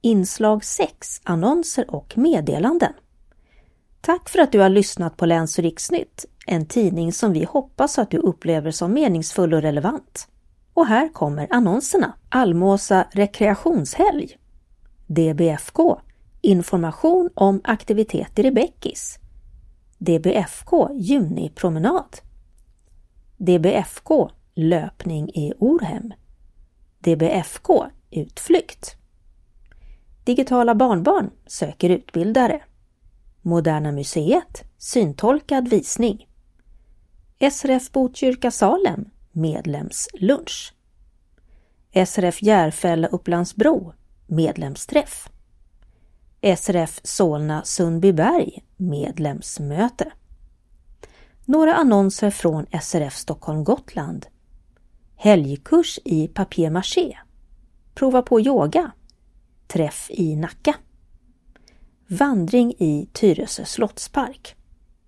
Inslag 6, annonser och meddelanden. Tack för att du har lyssnat på Läns- och riksnytt, en tidning som vi hoppas att du upplever som meningsfull och relevant. Och här kommer annonserna. Almåsa rekreationshelg. DBFK, information om aktiviteter i Bäckis. DBFK, junipromenad. DBFK, löpning i Orhem. DBFK, utflykt. Digitala barnbarn söker utbildare. Moderna museet, syntolkad visning. SRF Botkyrka Salem, medlemslunch. SRF Järfälla Upplandsbro, medlemsträff. SRF Solna Sundbyberg, medlemsmöte. Några annonser från SRF Stockholm Gotland. Helgkurs i papier-maché. Prova på yoga. Träff i Nacka. Vandring i Tyresö slottspark.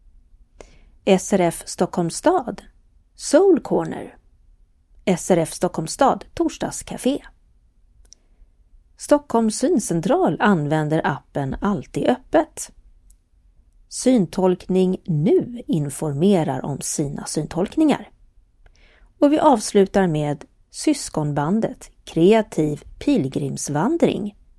SRF Stockholms stad. Soul Corner. SRF Stockholms stad torsdagscafé. Stockholms syncentral använder appen Alltid öppet. Syntolkning nu informerar om sina syntolkningar. Och vi avslutar med Syskonbandet kreativ pilgrimsvandring.